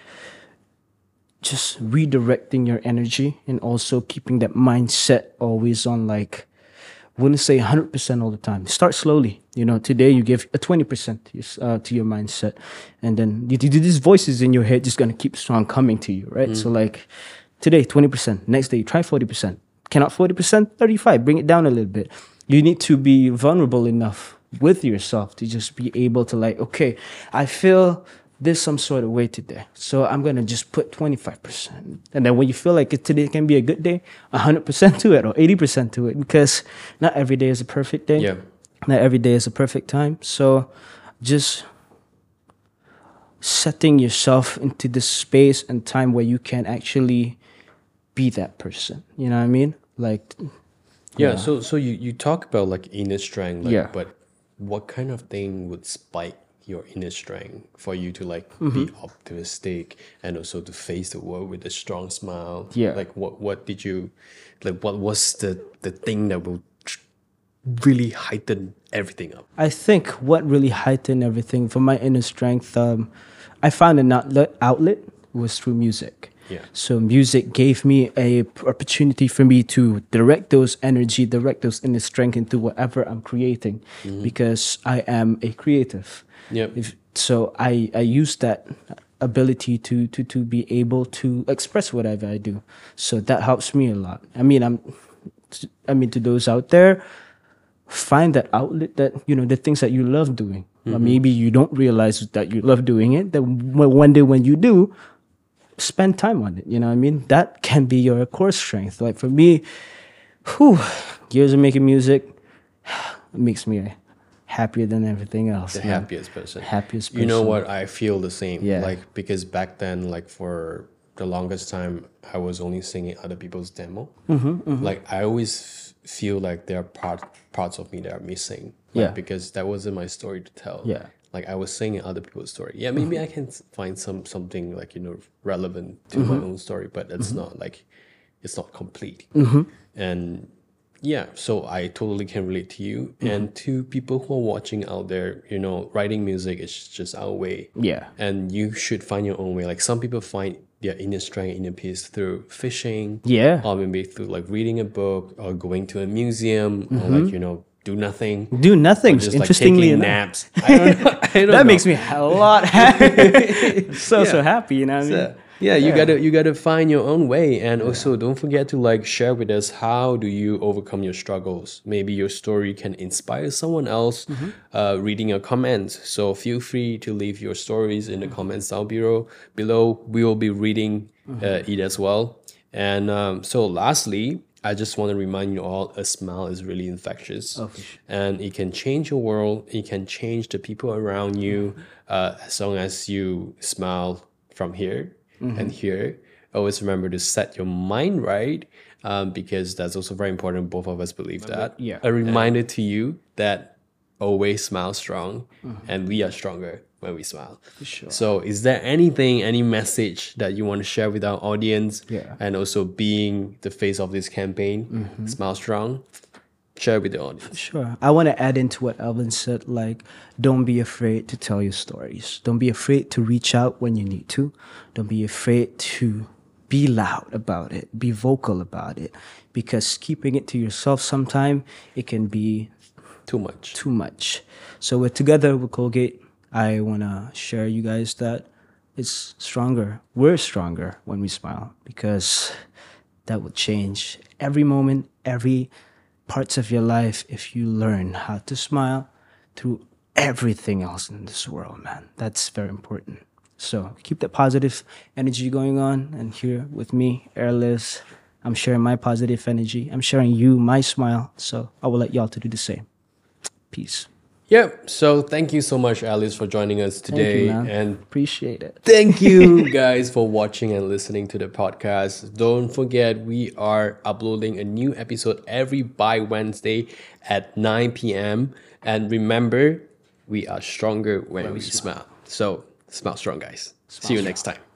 just redirecting your energy and also keeping that mindset always on, like, wouldn't say 100% all the time. Start slowly. Today you give a 20% to your mindset, and then these voices in your head just gonna keep on coming to you, right? So like today 20%, next day try 40%. Cannot 40%, 35. Bring it down a little bit. You need to be vulnerable enough with yourself to just be able to like, okay, I feel there's some sort of way today, so I'm gonna just put 25%. And then when you feel like today can be a good day, 100% to it or 80% to it, because not every day is a perfect day. Yeah. Not every day is a perfect time. So just setting yourself into this space and time where you can actually be that person. You know what I mean? Like, Yeah. So you talk about like inner strength, like, Yeah. but what kind of thing would spike your inner strength for you to like be optimistic and also to face the world with a strong smile? Yeah. Like what did you like? What was the thing that will really heighten everything up? I think what really heightened everything for my inner strength, I found an outlet was through music. Yeah. So music gave me a opportunity for me to direct those energy, direct those inner strength into whatever I'm creating, because I am a creative. Yep. So I use that ability to be able to express whatever I do. So that helps me a lot. I mean, to those out there, find that outlet that, the things that you love doing. Or maybe you don't realize that you love doing it. Then one day when you do, spend time on it. You know what I mean? That can be your core strength. Like for me, years of making music, it makes me happier than everything else. The happiest person. Happiest You know person. what? I feel the same. Yeah. Like, because back then, like for the longest time, I was only singing other people's demo. Like I always feel like there are parts of me that are missing. Like, Yeah. Because that wasn't my story to tell. Yeah. Like I was singing other people's story. Yeah, maybe I can find something like relevant to my own story, but it's not like it's not complete. And yeah, so I totally can relate to you and to people who are watching out there. Writing music is just our way. Yeah. And you should find your own way. Like some people find their inner strength, inner peace through fishing. Yeah. Or maybe through like reading a book or going to a museum or like, do nothing. Do nothing. Just Interestingly like taking enough. naps. I don't know. That makes me a lot happy. So happy, you know what I mean? Yeah, you gotta find your own way, and also don't forget to like share with us how do you overcome your struggles. Maybe your story can inspire someone else reading your comments. So feel free to leave your stories in the comments down below. We will be reading it as well. And so lastly, I just want to remind you all, a smile is really infectious, and it can change your world. It can change the people around you, as long as you smile from here and here. Always remember to set your mind right, because that's also very important. Both of us believe that. yeah. A reminder to you that always smile strong, and we are stronger when we smile. sure. So, is there anything, any message that you want to share with our audience? Yeah. And also being the face of this campaign, Smile Strong, share with the audience. Sure. I want to add into what Alvin said, like, don't be afraid to tell your stories. Don't be afraid to reach out when you need to. Don't be afraid to be loud about it, be vocal about it, because keeping it to yourself sometime, it can be Too much. too much. So we're together with Colgate. I want to share you guys that it's stronger. We're stronger when we smile, because that will change every moment, every parts of your life if you learn how to smile through everything else in this world, man. That's very important. So keep that positive energy going on. And here with me, Airless, I'm sharing my positive energy. I'm sharing you my smile. So I will let y'all to do the same. Peace. Yep. So thank you so much, Alice, for joining us today. Thank you, man. And Appreciate it. thank you guys for watching and listening to the podcast. Don't forget, we are uploading a new episode every Wednesday at 9 p.m. And remember, we are stronger when we smile. So smile strong, guys. See you next time.